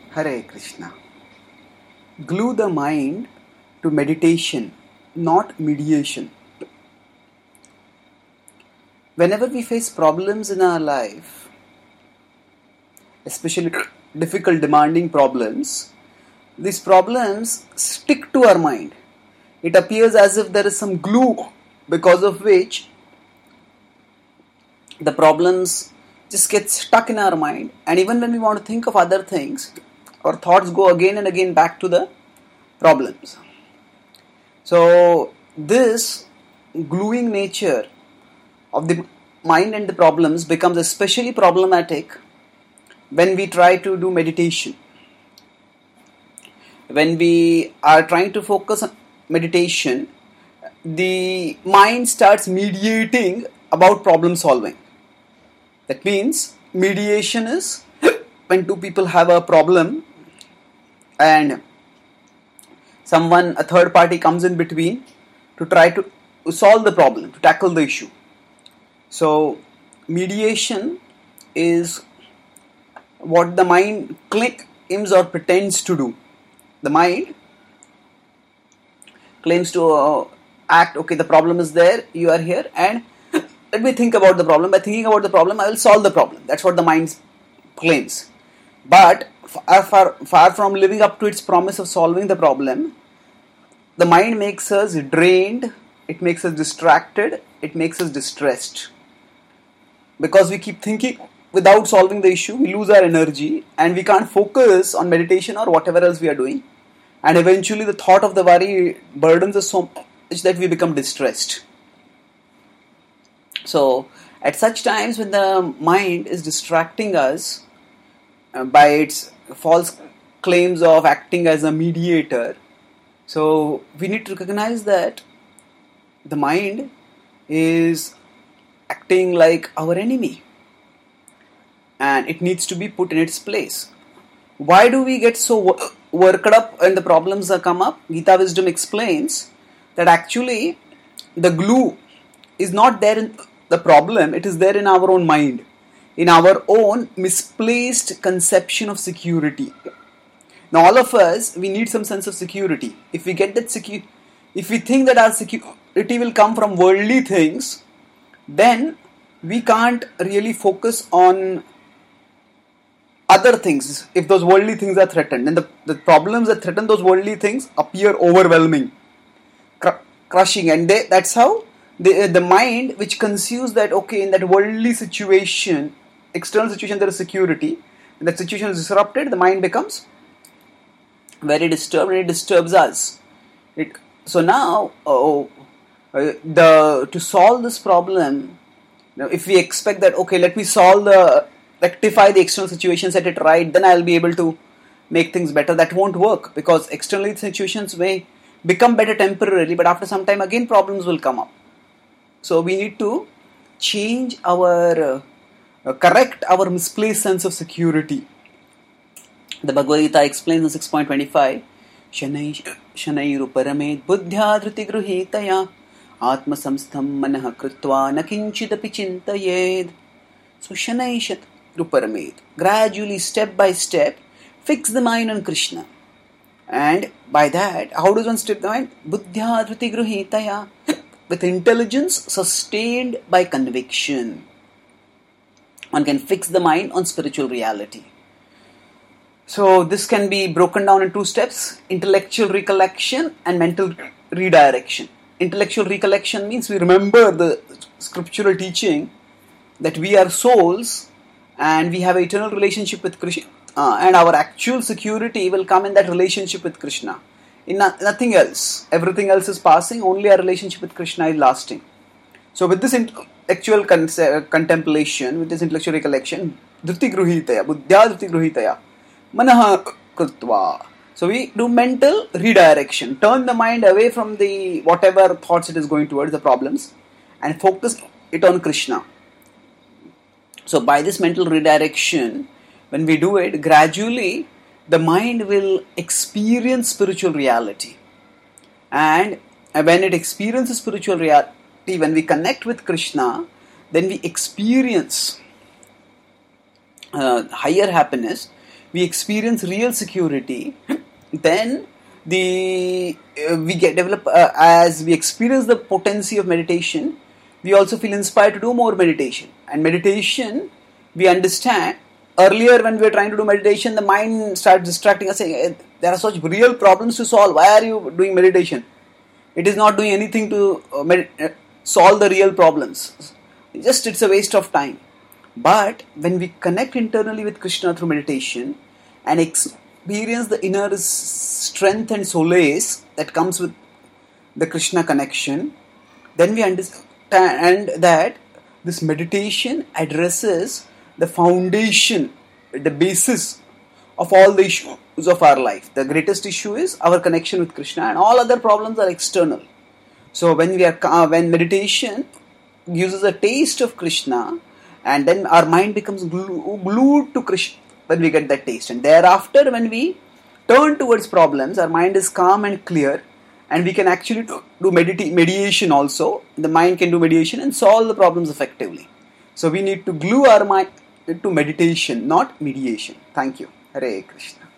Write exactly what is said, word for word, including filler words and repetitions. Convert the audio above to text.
Hare Krishna. Glue the mind to meditation, not mediation. Whenever we face problems in our life, especially difficult, demanding problems, these problems stick to our mind. It appears as if there is some glue because of which the problems just get stuck in our mind, and even when we want to think of other things, our thoughts go again and again back to the problems. So this gluing nature of the mind and the problems becomes especially problematic when we try to do meditation. When we are trying to focus on meditation, the mind starts mediating about problem solving. That means mediation is when two people have a problem and someone, a third party comes in between to try to solve the problem, to tackle the issue. So mediation is what the mind claims or pretends to do. The mind claims to uh, act, okay, the problem is there, you are here, and let me think about the problem. By thinking about the problem, I will solve the problem. That's what the mind claims. But far, far, far from living up to its promise of solving the problem, the mind makes us drained, it makes us distracted, it makes us distressed. Because we keep thinking without solving the issue, we lose our energy and we can't focus on meditation or whatever else we are doing. And eventually the thought of the worry burdens us so much that we become distressed. So, at such times when the mind is distracting us uh, by its false claims of acting as a mediator, so we need to recognize that the mind is acting like our enemy and it needs to be put in its place. Why do we get so worked up when the problems that come up? Gita Wisdom explains that actually the glue is not there in the problem, it is there in our own mind, in our own misplaced conception of security. Now all of us, we need some sense of security. If we get that security, if we think that our security will come from worldly things, then we can't really focus on other things. If those worldly things are threatened, then the, the problems that threaten those worldly things appear overwhelming, cr- crushing, and they, that's how the, the mind, which conceives that, okay, in that worldly situation, external situation, there is security. When that situation is disrupted, the mind becomes very disturbed and it disturbs us. It, so now, oh, uh, the to solve this problem, you know, if we expect that, okay, let me solve the, rectify the external situation, set it right, then I'll be able to make things better. That won't work because external situations may become better temporarily, but after some time again problems will come up. So we need to change our, uh, correct our misplaced sense of security. The Bhagavad Gita explains in six point twenty-five, Shanai Shanairu Paramed Buddhya Dhriti Gruhitaya Atma Samstham Manah Krutva Nakinchidapi Chintayed. So Shanai Shanairu Paramed, gradually, step by step, fix the mind on Krishna. And by that, how does one step the mind? Buddhya Dhriti Gruhitaya, with intelligence sustained by conviction. One can fix the mind on spiritual reality. So this can be broken down in two steps: intellectual recollection and mental redirection. Intellectual recollection means we remember the scriptural teaching that we are souls and we have an eternal relationship with Krishna, uh, and our actual security will come in that relationship with Krishna. In no- nothing else. Everything else is passing, only our relationship with Krishna is lasting. So with this intellectual con- contemplation, with this intellectual recollection, Dhriti Gruhitaya, Buddhya Dhriti Gruhitaya, Manaha Krutva. So we do mental redirection. Turn the mind away from the whatever thoughts it is going towards, the problems, and focus it on Krishna. So by this mental redirection, when we do it, gradually the mind will experience spiritual reality. And when it experiences spiritual reality, when we connect with Krishna, then we experience uh, higher happiness, we experience real security, then the uh, we get develop uh, as we experience the potency of meditation, we also feel inspired to do more meditation. And meditation, we understand, earlier when we were trying to do meditation, the mind starts distracting us, saying, there are such real problems to solve, why are you doing meditation? It is not doing anything to uh, med- uh, solve the real problems. Just it's a waste of time. But when we connect internally with Krishna through meditation and experience the inner strength and solace that comes with the Krishna connection, then we understand that this meditation addresses the foundation, the basis of all the issues of our life. The greatest issue is our connection with Krishna, and all other problems are external. So when we are uh, when meditation gives us a taste of Krishna, and then our mind becomes glue, glued to Krishna when we get that taste. And thereafter, when we turn towards problems, our mind is calm and clear, and we can actually do, do medita- mediation also. The mind can do mediation and solve the problems effectively. So we need to glue our mind to meditation, not mediation. Thank you. Hare Krishna.